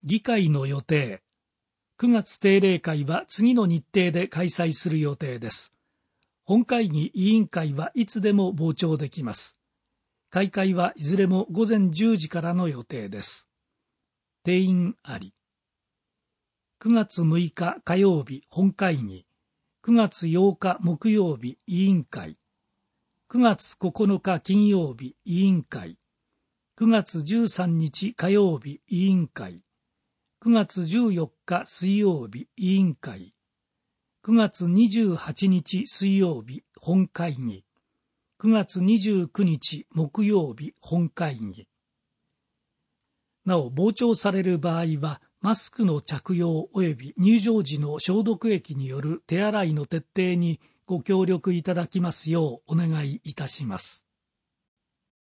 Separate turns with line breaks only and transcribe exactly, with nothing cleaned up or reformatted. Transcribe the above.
議会の予定。くがつ定例会は次の日程で開催する予定です。本会議委員会はいつでも傍聴できます。開会はいずれもごぜんじゅうじからの予定です。定員あり。くがつむいか火曜日本会議。くがつようか木曜日委員会。くがつここのか金曜日委員会。くがつじゅうさんにち火曜日委員会。くがつじゅうよっか水曜日委員会。くがつにじゅうはちにち水曜日本会議。くがつにじゅうくにち木曜日本会議。なお、傍聴される場合は、マスクの着用及び入場時の消毒液による手洗いの徹底にご協力いただきますようお願いいたします。